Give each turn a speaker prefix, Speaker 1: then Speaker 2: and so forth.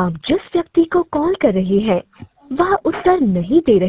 Speaker 1: आप जिस व्यक्ति को कॉल कर रहे हैं वह उत्तर नहीं दे रहे